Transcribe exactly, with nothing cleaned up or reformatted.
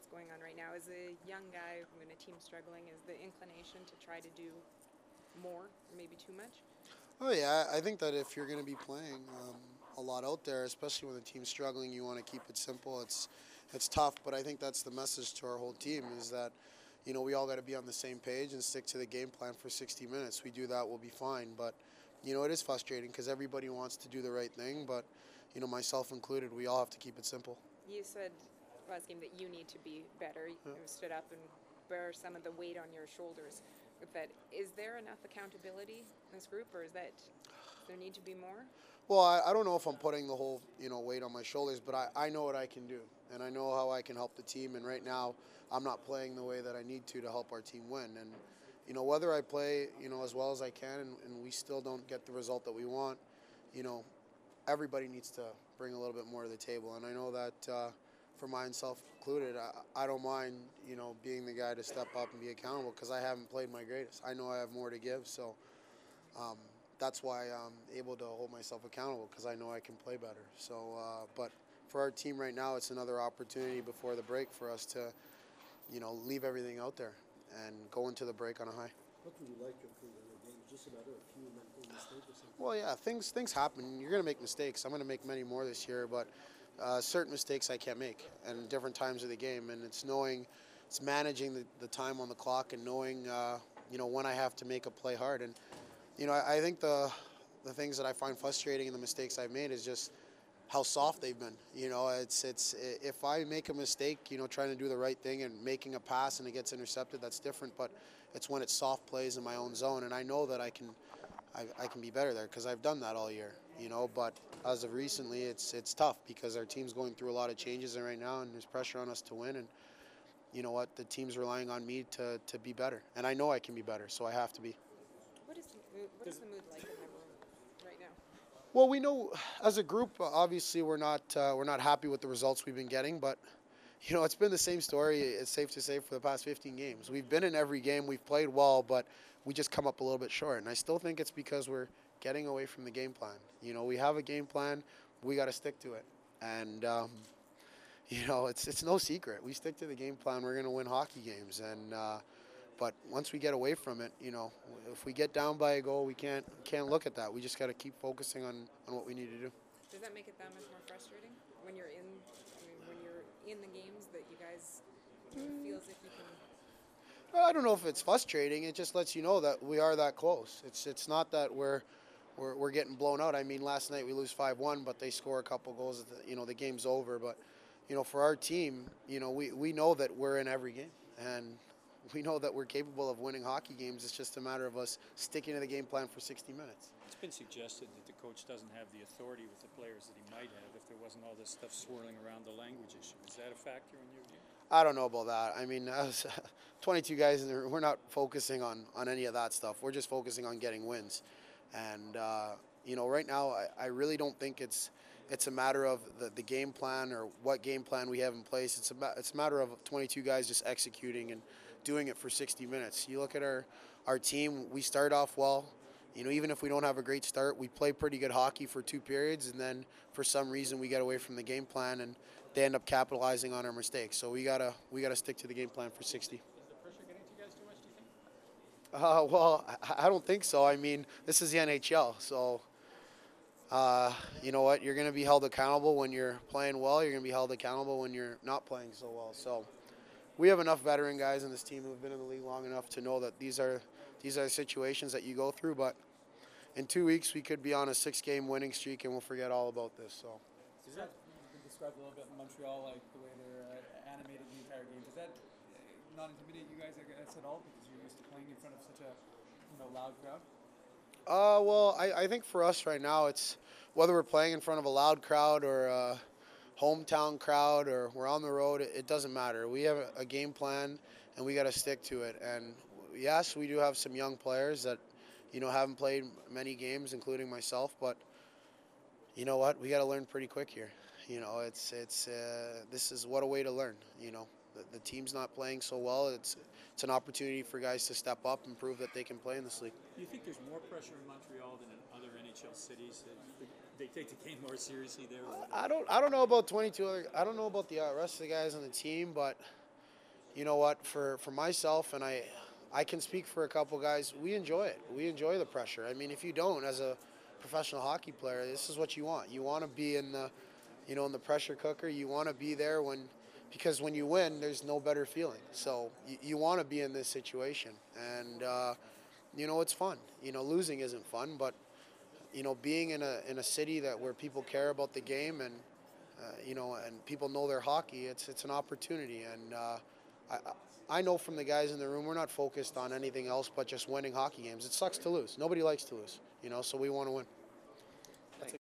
what's going on right now. As a young guy when a team's struggling, is the inclination to try to do more or maybe too much? Oh yeah, I think that if you're going to be playing um, a lot out there, especially when the team's struggling, you want to keep it simple. It's it's tough, but I think that's the message to our whole team is that you know we all got to be on the same page and stick to the game plan for sixty minutes. We do that, we'll be fine. But you know it is frustrating because everybody wants to do the right thing, but you know myself included, we all have to keep it simple. You said last game that you need to be better. You Yeah. stood up and bear some of the weight on your shoulders. With that, is there enough accountability in this group, or is that does there need to be more? Well, I, I don't know if I'm putting the whole you know weight on my shoulders, but I, I know what I can do, and I know how I can help the team. And right now, I'm not playing the way that I need to to help our team win. And you know whether I play you know as well as I can, and, and we still don't get the result that we want, you know everybody needs to bring a little bit more to the table. And I know that uh, for myself included, I, I don't mind you know being the guy to step up and be accountable because I haven't played my greatest. I know I have more to give, so. Um, that's why I'm able to hold myself accountable because I know I can play better. So, uh, but for our team right now, it's another opportunity before the break for us to, you know, leave everything out there and go into the break on a high. What do you like of the other game? Just a matter of a few mental mistakes or something? Well, yeah, things things happen. You're gonna make mistakes. I'm gonna make many more this year, but uh, certain mistakes I can't make, and different times of the game. And it's knowing, it's managing the, the time on the clock and knowing, uh, you know, when I have to make a play hard. And you know, I, I think the the things that I find frustrating in the mistakes I've made is just how soft they've been. You know, it's it's if I make a mistake, you know, trying to do the right thing and making a pass and it gets intercepted, that's different. But it's when it's soft plays in my own zone, and I know that I can I, I can be better there because I've done that all year. You know, but as of recently, it's it's tough because our team's going through a lot of changes right now, and there's pressure on us to win. And you know what, the team's relying on me to to be better, and I know I can be better, so I have to be. What is the mood, what is the mood like in the room right now? Well, we know as a group, uh, obviously we're not uh, we're not happy with the results we've been getting, but you know it's been the same story. It's safe to say for the past fifteen games, we've been in every game, we've played well, but we just come up a little bit short. And I still think it's because we're getting away from the game plan. You know, we have a game plan, we got to stick to it, and um, you know it's it's no secret. We stick to the game plan, we're going to win hockey games, and. Uh, but once we get away from it, you know, if we get down by a goal, we can't can't look at that. We just got to keep focusing on, on what we need to do. Does that make it that much more frustrating when you're in? I mean, when you're in the games that you guys you know, feel as if you can. Well, I don't know if it's frustrating. It just lets you know that we are that close. It's it's not that we're we're, we're getting blown out. I mean, last night we lose five one, but they score a couple goals. The, you know, the game's over. But you know, for our team, you know, we, we know that we're in every game, and we know that we're capable of winning hockey games. It's just a matter of us sticking to the game plan for sixty minutes. It's been suggested that the coach doesn't have the authority with the players that he might have if there wasn't all this stuff swirling around the language issue. Is that a factor in your view? I don't know about that. I mean, as twenty-two guys, in there, we're not focusing on, on any of that stuff. We're just focusing on getting wins. And, uh, you know, right now, I, I really don't think it's it's a matter of the, the game plan or what game plan we have in place. It's a, it's a matter of twenty-two guys just executing and doing it for sixty minutes. You look at our, our team, we start off well. You know, even if we don't have a great start, we play pretty good hockey for two periods, and then for some reason we get away from the game plan, and they end up capitalizing on our mistakes. So we gotta we gotta stick to the game plan for sixty. Is the pressure getting to you guys too much, do you think? Uh, well, I, I don't think so. I mean, this is the N H L, so uh, you know what? You're gonna be held accountable when you're playing well. You're gonna be held accountable when you're not playing so well. So we have enough veteran guys in this team who've been in the league long enough to know that these are these are situations that you go through. But in two weeks, we could be on a six-game winning streak, and we'll forget all about this. So. Does that you can describe a little bit in Montreal, like the way they're uh, animated the entire game? Does that uh, not intimidate you guys, I guess, at all because you're used to playing in front of such a you know loud crowd? Uh, well, I, I think for us right now, it's whether we're playing in front of a loud crowd or a hometown crowd or we're on the road, it, it doesn't matter. We have a, a game plan, and we got to stick to it. And yes, we do have some young players that, you know, haven't played many games, including myself. But you know what? We got to learn pretty quick here. You know, it's it's uh, this is what a way to learn. You know, the, the team's not playing so well. It's it's an opportunity for guys to step up and prove that they can play in this league. Do you think there's more pressure in Montreal than in other N H L cities? That they take the game more seriously there? I don't I don't know about twenty-two other. I don't know about the uh, rest of the guys on the team, but you know what, for, for myself, and I, I can speak for a couple guys, we enjoy it. We enjoy the pressure. I mean, if you don't, as a professional hockey player, this is what you want. You want to be in the, you know, in the pressure cooker. You want to be there when, because when you win, there's no better feeling. So you, you want to be in this situation, and uh, you know, it's fun. You know, losing isn't fun, but you know, being in a in a city that where people care about the game and uh, you know, and people know their hockey, it's it's an opportunity. And uh, I I know from the guys in the room, we're not focused on anything else but just winning hockey games. It sucks to lose. Nobody likes to lose, you know, so we want to win.